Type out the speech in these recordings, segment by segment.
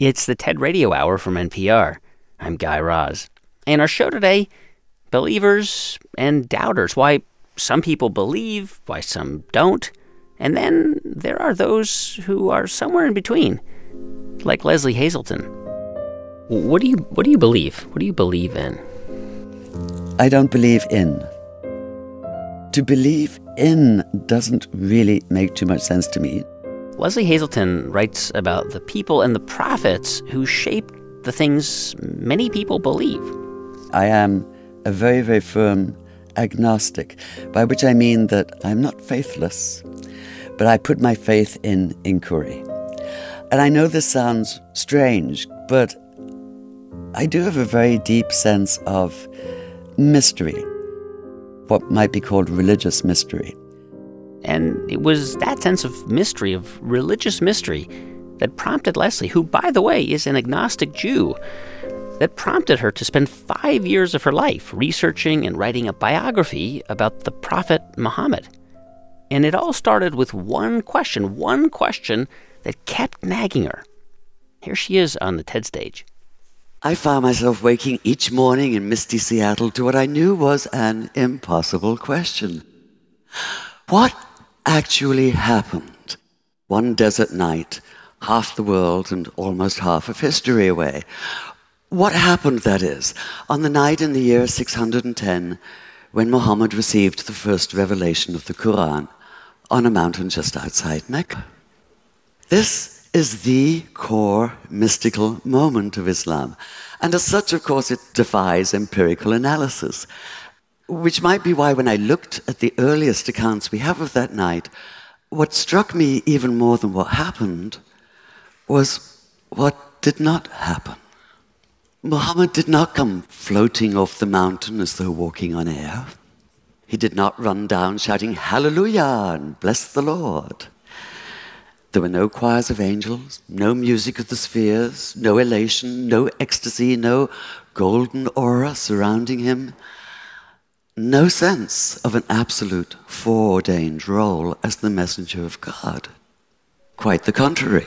It's the TED Radio Hour from NPR. I'm Guy Raz. And our show today, believers and doubters. Why some people believe, why some don't. And then there are those who are somewhere in between, like Leslie Hazelton. What do you believe? What do you believe in? I don't believe in. To believe in doesn't really make too much sense to me. Leslie Hazelton writes about the people and the prophets who shaped the things many people believe. I am a very, very firm agnostic, by which I mean that I'm not faithless, but I put my faith in inquiry. And I know this sounds strange, but I do have a very deep sense of mystery, what might be called religious mystery. And it was that sense of mystery, of religious mystery, that prompted Leslie, who, by the way, is an agnostic Jew, that prompted her to spend 5 years of her life researching and writing a biography about the prophet Muhammad. And it all started with one question that kept nagging her. Here she is on the TED stage. I found myself waking each morning in misty Seattle to what I knew was an impossible question. What actually happened? One desert night, half the world and almost half of history away. What happened, that is, on the night in the year 610 when Muhammad received the first revelation of the Quran on a mountain just outside Mecca? This is the core mystical moment of Islam. And as such, of course, it defies empirical analysis. Which might be why when I looked at the earliest accounts we have of that night, what struck me even more than what happened was what did not happen. Muhammad did not come floating off the mountain as though walking on air. He did not run down shouting, "Hallelujah," and "Bless the Lord." There were no choirs of angels, no music of the spheres, no elation, no ecstasy, no golden aura surrounding him. No sense of an absolute foreordained role as the messenger of God. Quite the contrary.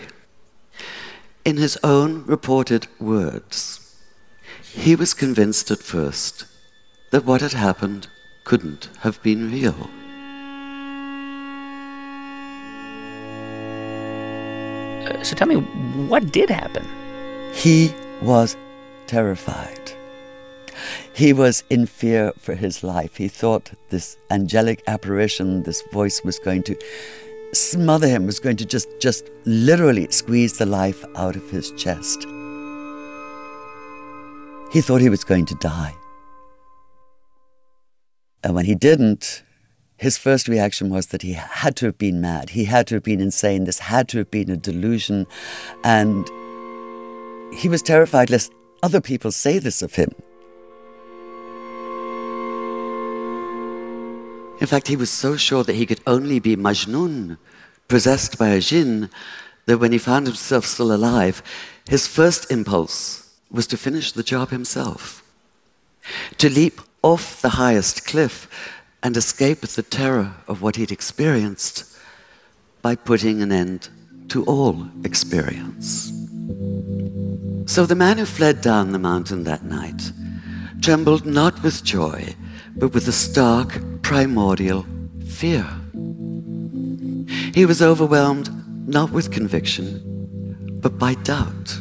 In his own reported words, he was convinced at first that what had happened couldn't have been real. So tell me, what did happen? He was terrified. He was in fear for his life. He thought this angelic apparition, this voice was going to smother him, was going to just literally squeeze the life out of his chest. He thought he was going to die. And when he didn't, his first reaction was that he had to have been mad. He had to have been insane. This had to have been a delusion. And he was terrified lest other people say this of him. In fact, he was so sure that he could only be Majnun, possessed by a jinn, that when he found himself still alive, his first impulse was to finish the job himself, to leap off the highest cliff and escape the terror of what he'd experienced by putting an end to all experience. So the man who fled down the mountain that night trembled not with joy, but with a stark, primordial fear. He was overwhelmed not with conviction, but by doubt.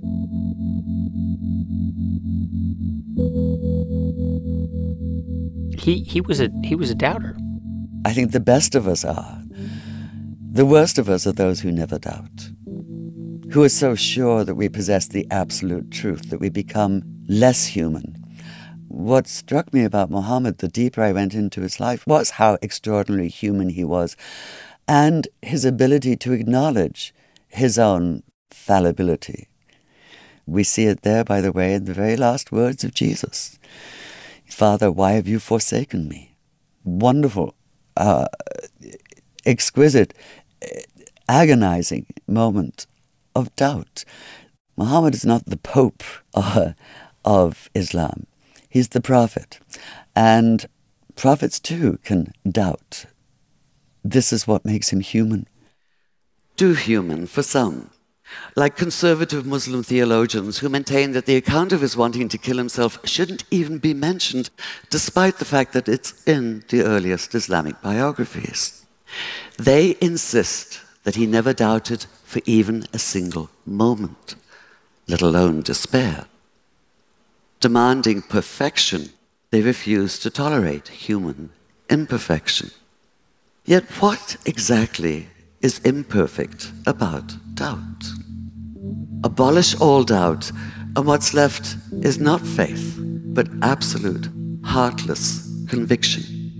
He was a doubter. I think the best of us are. The worst of us are those who never doubt, who are so sure that we possess the absolute truth, that we become less human. What struck me about Muhammad, the deeper I went into his life, was how extraordinarily human he was, and his ability to acknowledge his own fallibility. We see it there, by the way, in the very last words of Jesus. "Father, why have you forsaken me?" Wonderful, exquisite, agonizing moment of doubt. Muhammad is not the Pope of Islam. He's the prophet. And prophets too can doubt. This is what makes him human. Too human for some. like conservative Muslim theologians who maintain that the account of his wanting to kill himself shouldn't even be mentioned, despite the fact that it's in the earliest Islamic biographies. They insist that he never doubted for even a single moment, let alone despair. Demanding perfection, they refuse to tolerate human imperfection. Yet what exactly is imperfect about doubt? Abolish all doubt, and what's left is not faith, but absolute, heartless conviction.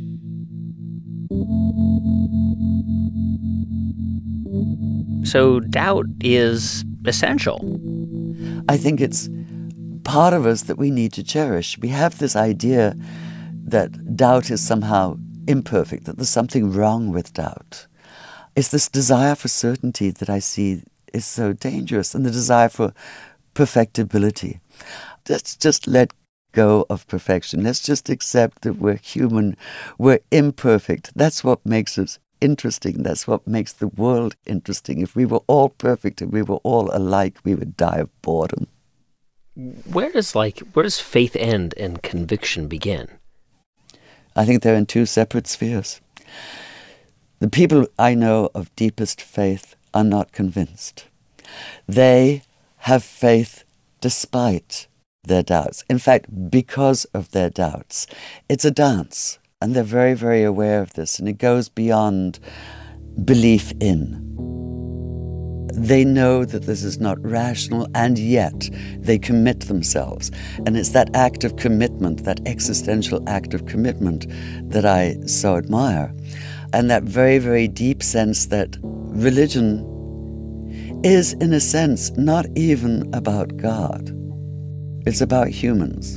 So doubt is essential. I think it's part of us that we need to cherish. We have this idea that doubt is somehow imperfect, that there's something wrong with doubt. It's this desire for certainty that I see is so dangerous, and the desire for perfectibility. Let's just let go of perfection. Let's just accept that we're human, we're imperfect. That's what makes us interesting. That's what makes the world interesting. If we were all perfect and we were all alike, we would die of boredom. Where does faith end and conviction begin? I think they're in two separate spheres. The people I know of deepest faith are not convinced. They have faith despite their doubts. In fact, because of their doubts. It's a dance, and they're very, very aware of this, and it goes beyond belief in. They know that this is not rational, and yet they commit themselves. And it's that act of commitment, that existential act of commitment, that I so admire. And that very, very deep sense that religion is, in a sense, not even about God. It's about humans.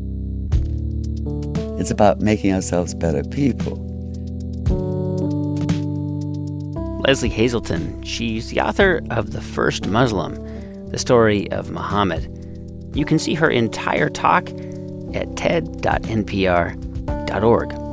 It's about making ourselves better people. Leslie Hazelton, she's the author of The First Muslim, the story of Muhammad. You can see her entire talk at ted.npr.org.